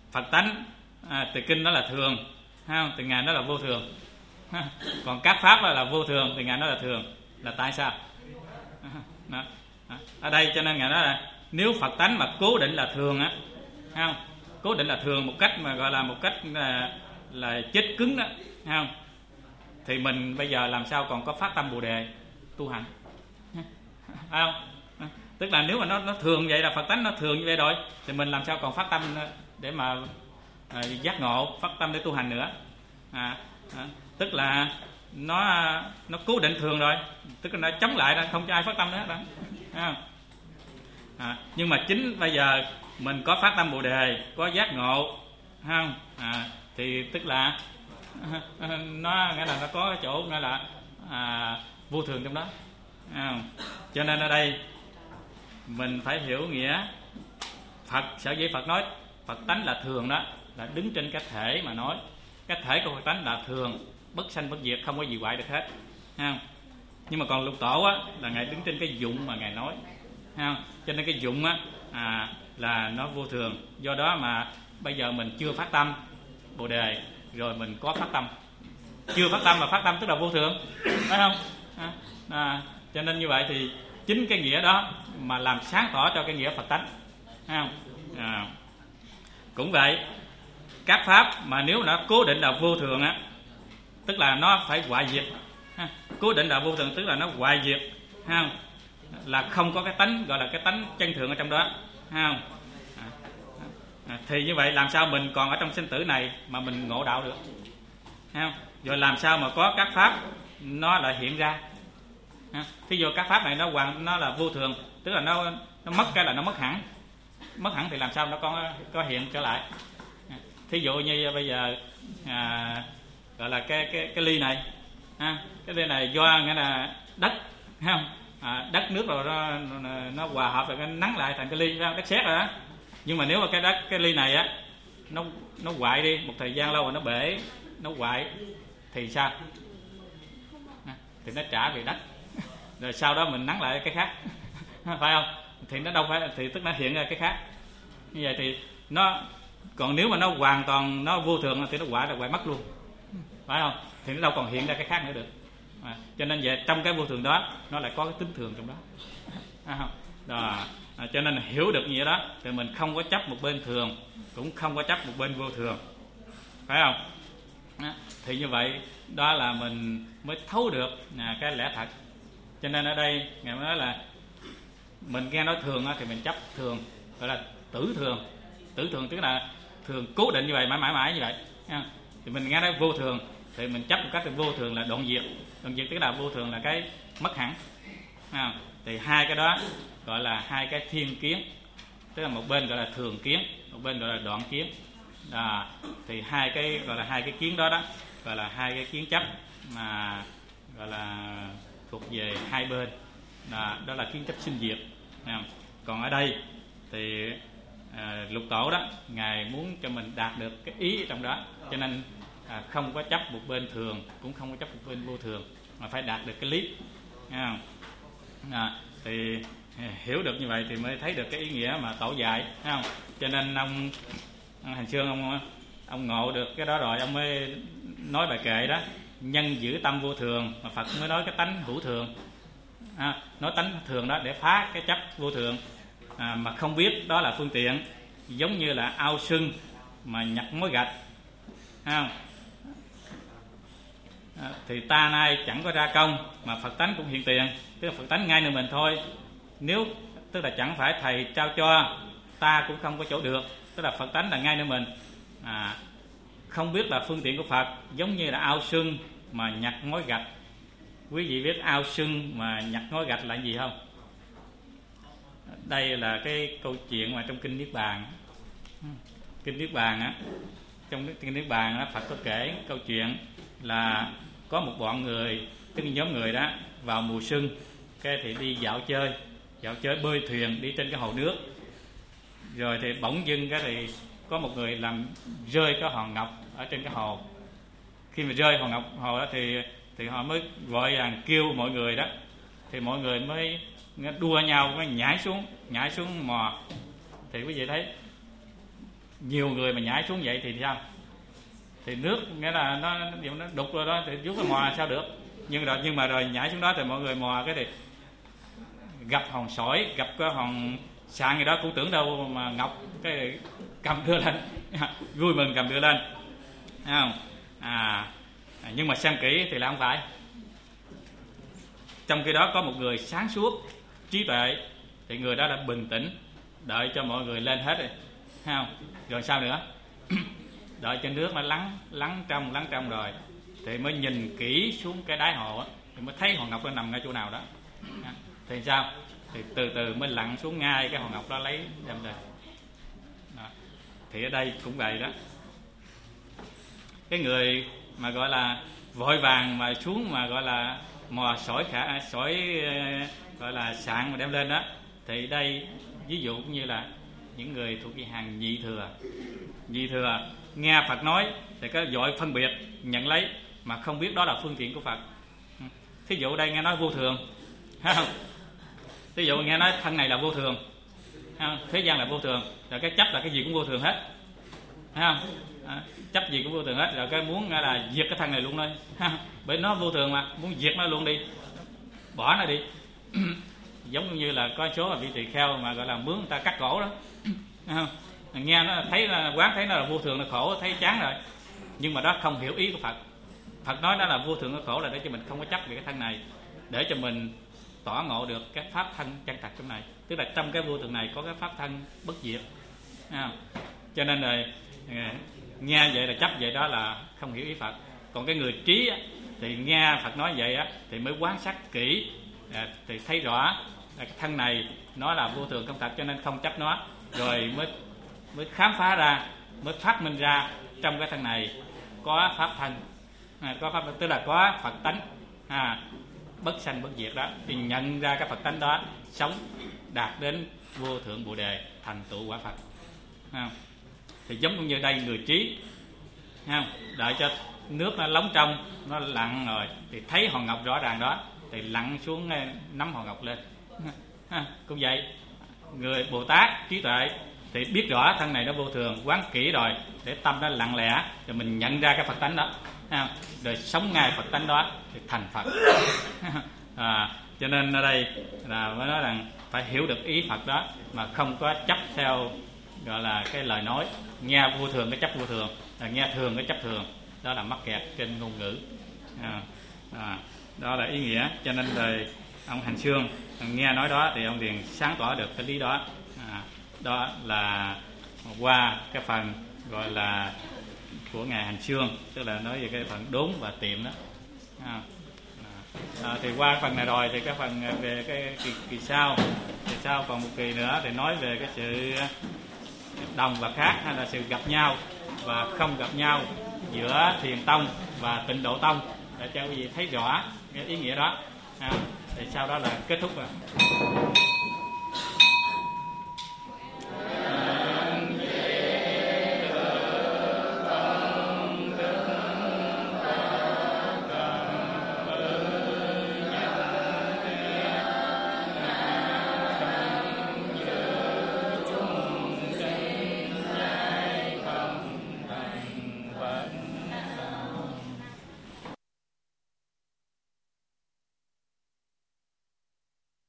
Phật tánh từ kinh đó là thường, từ ngài đó là vô thường. Còn các pháp là vô thường, từ ngài đó là thường. Là tại sao? Đó. Ở đây cho nên ngài nói là nếu Phật tánh mà cố định là thường á, không? Cố định là thường một cách mà gọi là một cách là chết cứng đó, không? Thì mình bây giờ làm sao còn có phát tâm Bồ đề tu hành? Không? Tức là nếu mà nó thường vậy, là Phật tánh nó thường như vậy rồi, thì mình làm sao còn phát tâm để mà giác ngộ, phát tâm để tu hành nữa? Tức là nó cố định thường rồi, tức là nó chống lại, nó không cho ai phát tâm nữa đó. Nhưng mà chính bây giờ mình có phát tâm Bồ đề, có giác ngộ, không? Thì tức là nó nghĩa là nó có chỗ nghĩa là vô thường trong đó. Cho nên ở đây mình phải hiểu nghĩa Phật. Sở dĩ Phật nói Phật tánh là thường đó, là đứng trên cái thể mà nói. Cái thể của Phật tánh là thường, bất sanh bất diệt, không có gì hoại được hết. Nhưng mà còn Lục Tổ á, là ngài đứng trên cái dụng mà ngài nói. Cho nên cái dụng á là nó vô thường. Do đó mà bây giờ mình chưa phát tâm Bồ đề, rồi mình có phát tâm. Chưa phát tâm mà phát tâm tức là vô thường, phải không? Cho nên như vậy thì chính cái nghĩa đó mà làm sáng tỏ cho cái nghĩa Phật tánh. Cũng vậy, các pháp mà nếu nó cố định là vô thường á, tức là nó phải hoại diệt. Cố định là vô thường tức là nó hoại diệt, là không có cái tánh gọi là cái tánh chân thường ở trong đó. Thì như vậy làm sao mình còn ở trong sinh tử này mà mình ngộ đạo được? Rồi làm sao mà có các pháp nó lại hiện ra? Thí dụ các pháp này nó là vô thường, tức là nó mất cái là nó mất hẳn. Mất hẳn thì làm sao nó có hiện trở lại? Thí dụ như bây giờ gọi là cái ly này, cái ly này do nghĩa là đất, không? Đất nước rồi nó hòa hợp rồi nó nắng lại thành cái ly, đất sét rồi đó. Nhưng mà nếu mà cái ly này á nó hoại đi một thời gian lâu rồi nó bể, nó hoại thì sao? Thì nó trả về đất, rồi sau đó mình nắng lại cái khác, phải không? Thì nó đâu phải, thì tức nó hiện ra cái khác. Như vậy thì nó, còn nếu mà nó hoàn toàn nó vô thường thì nó hoại mất luôn, phải không? Thì nó đâu còn hiện ra cái khác nữa được. Cho nên vậy trong cái vô thường đó nó lại có cái tính thường trong đó. Cho nên hiểu được như đó thì mình không có chấp một bên thường, cũng không có chấp một bên vô thường, phải không? Thì như vậy đó là mình mới thấu được cái lẽ thật. Cho nên ở đây ngài mới nói là mình nghe nói thường thì mình chấp thường, gọi là tử thường. Tử thường tức là thường cố định như vậy, mãi như vậy. Thì mình nghe nói vô thường thì mình chấp một cách vô thường là đoạn diệt. Đoạn diệt tức là vô thường là cái mất hẳn. Thì hai cái đó gọi là hai cái thiên kiến, tức là một bên gọi là thường kiến, một bên gọi là đoạn kiến. Thì hai cái gọi là hai cái kiến đó gọi là hai cái kiến chấp mà gọi là thuộc về hai bên. Đó là kiến chấp sinh diệt. Còn ở đây thì Lục Tổ đó ngài muốn cho mình đạt được cái ý trong đó, cho nên không có chấp một bên thường, cũng không có chấp một bên vô thường, mà phải đạt được cái lý. Thì hiểu được như vậy thì mới thấy được cái ý nghĩa mà Tổ dạy, thấy không? Cho nên ông Hành Xương ông ngộ được cái đó rồi, ông mới nói bài kệ đó: nhân giữ tâm vô thường mà Phật mới nói cái tánh hữu thường. Nói tánh thường đó để phá cái chấp vô thường, mà không biết đó là phương tiện, giống như là ao sưng mà nhặt mối gạch. Thì ta nay chẳng có ra công mà Phật tánh cũng hiện tiền, tức là Phật tánh ngay nơi mình thôi. Nếu tức là chẳng phải thầy trao cho, ta cũng không có chỗ được, tức là Phật tánh là ngay nơi mình. Không biết là phương tiện của Phật, giống như là ao sưng mà nhặt mối gạch. Quý vị biết ao sưng mà nhặt mối gạch là gì không? Đây là cái câu chuyện mà trong kinh Niết Bàn. Kinh Niết Bàn á, trong kinh Niết Bàn á, Phật có kể câu chuyện là có một bọn người, tức là nhóm người đó vào mùa xuân, cái thì đi dạo chơi bơi thuyền đi trên cái hồ nước. Rồi thì bỗng dưng cái thì có một người làm rơi cái hòn ngọc ở trên cái hồ. Khi mà rơi hòn ngọc hồ đó thì họ mới gọi rằng kêu mọi người đó, thì mọi người mới đua nhau mới nhảy xuống mò. Thì quý vị thấy nhiều người mà nhảy xuống vậy thì sao? Thì nước nghĩa là nó đục rồi đó, thì rút cái mò sao được? Nhưng mà rồi nhảy xuống đó thì mọi người mò cái thì gặp hòn sỏi, gặp cái hòn sạn gì đó cũng tưởng đâu mà ngọc, cái cầm đưa lên vui mừng cầm đưa lên, thấy không? Nhưng mà xem kỹ thì là không phải. Trong khi đó có một người sáng suốt, trí tuệ, thì người đó đã bình tĩnh đợi cho mọi người lên hết rồi, thấy không? Rồi sao nữa? Đợi cho nước nó lắng trong rồi thì mới nhìn kỹ xuống cái đáy hồ á, thì mới thấy hòn ngọc nó nằm ngay chỗ nào đó. Thì sao? Thì từ từ mới lặn xuống ngay cái hòn ngọc đó lấy đem lên. Thì ở đây cũng vậy đó. Cái người mà gọi là vội vàng mà xuống mà gọi là mò sỏi gọi là sạn mà đem lên đó, thì đây ví dụ cũng như là những người thuộc cái hàng nhị thừa nghe Phật nói thì có vội phân biệt nhận lấy mà không biết đó là phương tiện của Phật. Thí dụ đây nghe nói vô thường, thấy không? Thí dụ nghe nói thân này là vô thường, thế gian là vô thường, rồi cái chấp là cái gì cũng vô thường hết, thấy không? Chấp gì cũng vô thường hết, rồi cái muốn là diệt cái thân này luôn thôi, bởi nó vô thường mà, muốn diệt nó luôn đi, bỏ nó đi. Giống như là có số vị tỳ kheo mà gọi là mướn người ta cắt cổ đó, thấy không? Nghe nó thấy là quán thấy nó là vô thường, nó khổ, thấy chán rồi, nhưng mà đó không hiểu ý của Phật. Phật nói đó là vô thường, nó khổ là để cho mình không có chấp về cái thân này, để cho mình tỏ ngộ được cái pháp thân chân thật trong này. Tức là trong cái vô thường này có cái pháp thân bất diệt. Cho nên là nghe vậy là chấp vậy, đó là không hiểu ý Phật. Còn cái người trí á, thì nghe Phật nói vậy á, thì mới quan sát kỹ, thì thấy rõ cái thân này nó là vô thường không thật, cho nên không chấp nó, rồi mới khám phá ra, mới phát minh ra trong cái thân này có pháp thân, có pháp, tức là có Phật tánh, bất sanh bất diệt đó, thì nhận ra cái Phật tánh đó sống đạt đến vô thượng bồ đề, thành tựu quả Phật. Thì giống như đây người trí, đợi cho nước nó lóng trong, nó lặn rồi thì thấy hòn ngọc rõ ràng đó, thì lặn xuống nắm hòn ngọc lên. Cũng vậy, người Bồ Tát trí tuệ thì biết rõ thân này nó vô thường, quán kỹ rồi để tâm nó lặng lẽ, rồi mình nhận ra cái Phật tánh đó, rồi sống ngay Phật tánh đó thì thành Phật. Cho nên ở đây là mới nói rằng phải hiểu được ý Phật đó, mà không có chấp theo gọi là cái lời nói, nghe vô thường cái chấp vô thường, nghe thường cái chấp thường, đó là mắc kẹt trên ngôn ngữ. Đó là ý nghĩa. Cho nên rồi ông Hành Xương nghe nói đó thì ông liền sáng tỏ được cái lý đó. Đó là qua cái phần gọi là của ngài Hành Xương, tức là nói về cái phần đốn và tiệm đó. Thì qua phần này rồi thì cái phần về cái kỳ sau còn một kỳ nữa thì nói về cái sự đồng và khác, hay là sự gặp nhau và không gặp nhau giữa Thiền Tông và Tịnh Độ Tông, để cho quý vị thấy rõ cái ý nghĩa đó. Thì sau đó là kết thúc rồi.